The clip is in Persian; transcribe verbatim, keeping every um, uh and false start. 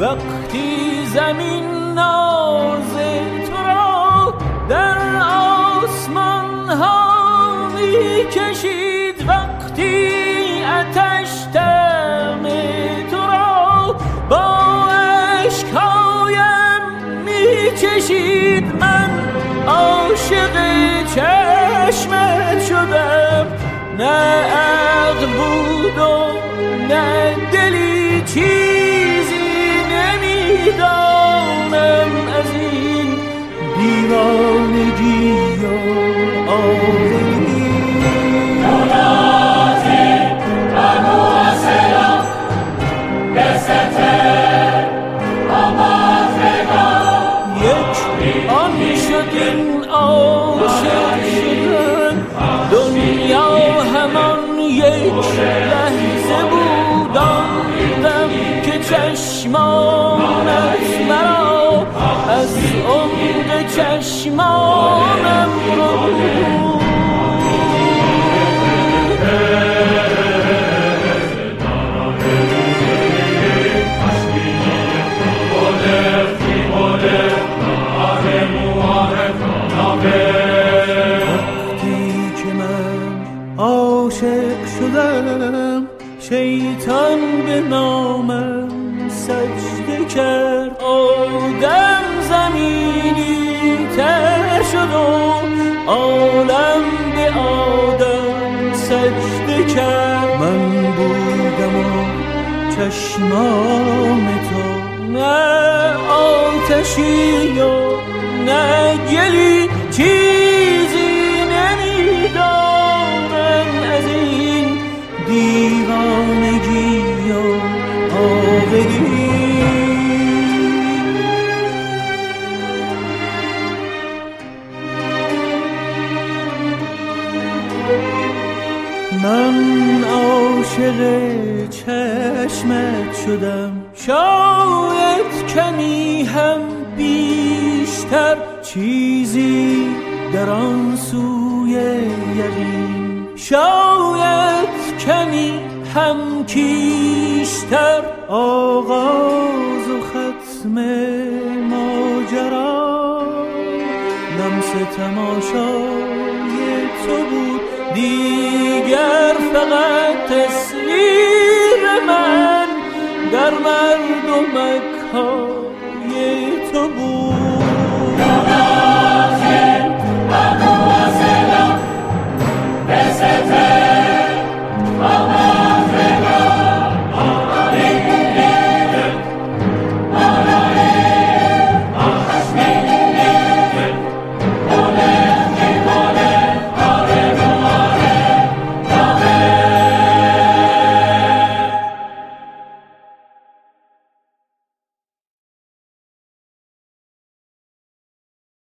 وقتی زمین ناز تو را در آسمان ها می کشید، وقتی آتش دم تو را با اشکایم می چشید. من عاشق چشمت شدم، نه عقل بود و نه دلی، چیزی نمیدانم از این دیوانگی و آوری. یک آن شد این عاشق شدن، دنیا همان یک لحظه بود، آن دم که چشمانت مرا از عمق چشمانم رو شیطان به نامم سجده کرد، آدم زمینی تر شد و عالم به آدم سجده کرد. من بودم و چشمان تو، نه آتشی و نه گلی، چیزی نمیدانم از این دیوانگی و آوری. من عاشق چشمت شدم، شاید کمی هم بیشتر، چیزی در آن سوی یقین، شاید کمی هم کیشتر، آغاز و ختم ماجرا لمس تماشای تو بود، دیگر فقط تصویر من در مرد و مکان